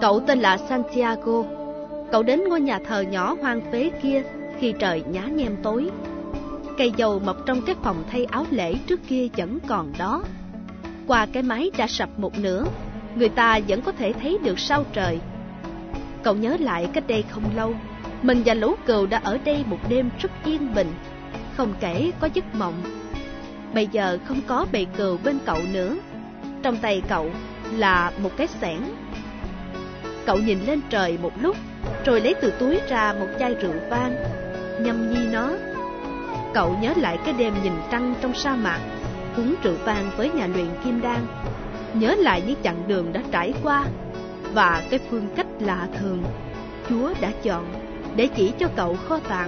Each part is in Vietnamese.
Cậu tên là Santiago. Cậu đến ngôi nhà thờ nhỏ hoang phế kia khi trời nhá nhem tối. Cây dầu mọc trong cái phòng thay áo lễ trước kia vẫn còn đó. Qua cái mái đã sập một nửa, người ta vẫn có thể thấy được sao trời. Cậu nhớ lại cách đây không lâu, mình và lũ cừu đã ở đây một đêm rất yên bình, không kể có giấc mộng. Bây giờ không có bầy cừu bên cậu nữa. Trong tay cậu là một cái xẻng. Cậu nhìn lên trời một lúc, rồi lấy từ túi ra một chai rượu vang, nhâm nhi nó. Cậu nhớ lại cái đêm nhìn trăng trong sa mạc, uống rượu vang với nhà luyện kim đan. Nhớ lại những chặng đường đã trải qua và cái phương cách lạ thường Chúa đã chọn để chỉ cho cậu kho tàng.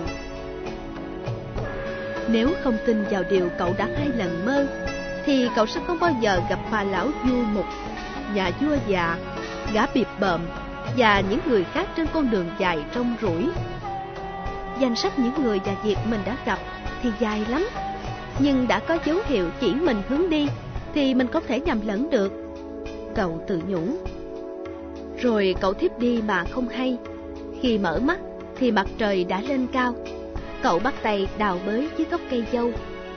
Nếu không tin vào điều cậu đã 2 lần mơ, thì cậu sẽ không bao giờ gặp bà lão Du Mục, nhà vua già, gã bịp bợm và những người khác trên con đường dài rong ruổi. Danh sách những người và việc mình đã gặp thì dài lắm, nhưng đã có dấu hiệu chỉ mình hướng đi thì mình không thể nhầm lẫn được, cậu tự nhủ. Rồi cậu thiếp đi mà không hay. Khi mở mắt thì mặt trời đã lên cao. Cậu bắt tay đào bới dưới gốc cây dâu.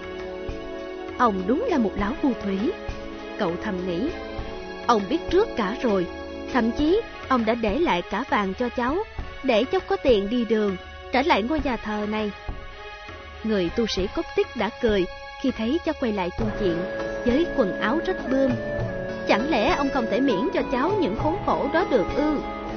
Ông đúng là một lão phù thủy, cậu thầm nghĩ. Ông biết trước cả rồi, thậm chí ông đã để lại cả vàng cho cháu, để cháu có tiền đi đường trở lại ngôi nhà thờ này. Người tu sĩ cốt tích đã cười khi thấy cháu quay lại tu viện với quần áo rách bươm. Chẳng lẽ ông không thể miễn cho cháu những khốn khổ đó được ư?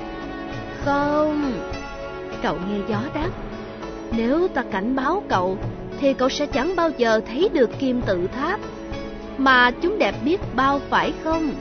Không, cậu nghe gió đáp. Nếu ta cảnh báo cậu thì cậu sẽ chẳng bao giờ thấy được kim tự tháp, mà chúng đẹp biết bao, phải không?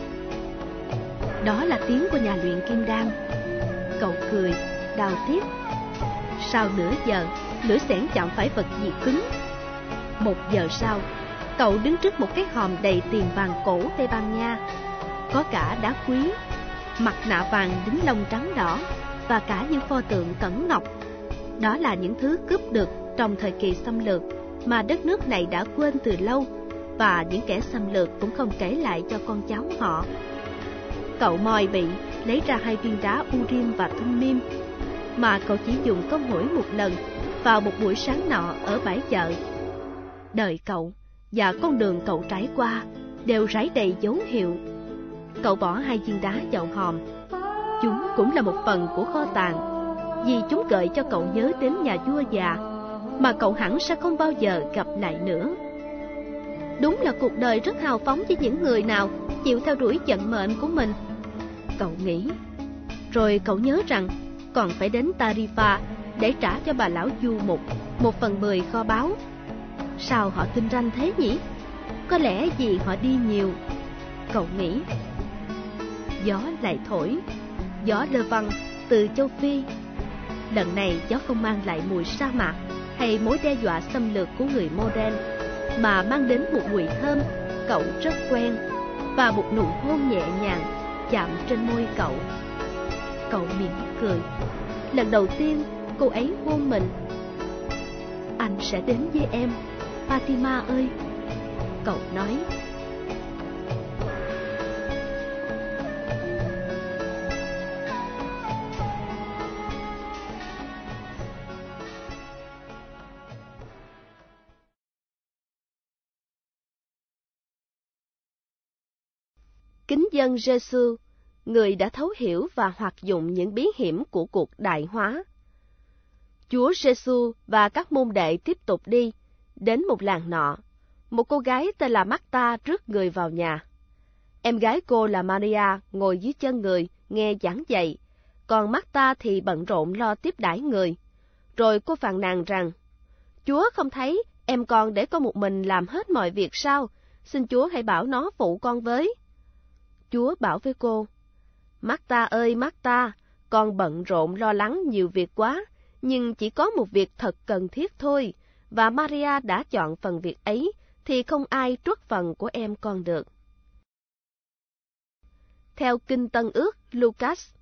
Đó là tiếng của nhà luyện kim đan. Cậu cười, đào tiếp. Sau nửa giờ, lưỡi xẻng chạm phải vật gì cứng. 1 giờ sau, cậu đứng trước một cái hòm đầy tiền vàng cổ Tây Ban Nha, có cả đá quý, mặt nạ vàng đính lông trắng đỏ và cả những pho tượng cẩn ngọc. Đó là những thứ cướp được trong thời kỳ xâm lược mà đất nước này đã quên từ lâu, và những kẻ xâm lược cũng không kể lại cho con cháu họ. Cậu moi bị lấy ra 2 viên đá Urim và Thummim mà cậu chỉ dùng có mỗi một lần vào một buổi sáng nọ ở bãi chợ. Đời cậu và con đường cậu trải qua đều rải đầy dấu hiệu. Cậu bỏ 2 viên đá vào hòm. Chúng cũng là một phần của kho tàng, vì chúng gợi cho cậu nhớ đến nhà vua già mà cậu hẳn sẽ không bao giờ gặp lại nữa. Đúng là cuộc đời rất hào phóng với những người nào chịu theo đuổi vận mệnh của mình, cậu nghĩ. Rồi cậu nhớ rằng còn phải đến Tarifa để trả cho bà lão Du Mục 1/10 kho báu. Sao họ tinh ranh thế nhỉ? Có lẽ vì họ đi nhiều, cậu nghĩ. Gió lại thổi, gió lơ văng từ châu Phi. Lần này gió không mang lại mùi sa mạc hay mối đe dọa xâm lược của người Modern, mà mang đến một mùi thơm cậu rất quen và một nụ hôn nhẹ nhàng chạm trên môi cậu. Cậu mỉm cười. Lần đầu tiên cô ấy hôn mình. Anh sẽ đến với em, Fatima ơi, cậu nói. Kính dân Giêsu, người đã thấu hiểu và hoạt dụng những bí hiểm của cuộc đại hóa. Chúa Giêsu và các môn đệ tiếp tục đi, đến một làng nọ. Một cô gái tên là Marta rước người vào nhà. Em gái cô là Maria ngồi dưới chân người, nghe giảng dạy, còn Marta thì bận rộn lo tiếp đãi người. Rồi cô phàn nàn rằng, Chúa không thấy em con để con một mình làm hết mọi việc sao? Xin Chúa hãy bảo nó phụ con với. Chúa bảo với cô, Marta ơi Marta, con bận rộn lo lắng nhiều việc quá, nhưng chỉ có một việc thật cần thiết thôi, và Maria đã chọn phần việc ấy, thì không ai truất phần của em con được. Theo Kinh Tân Ước Lucas,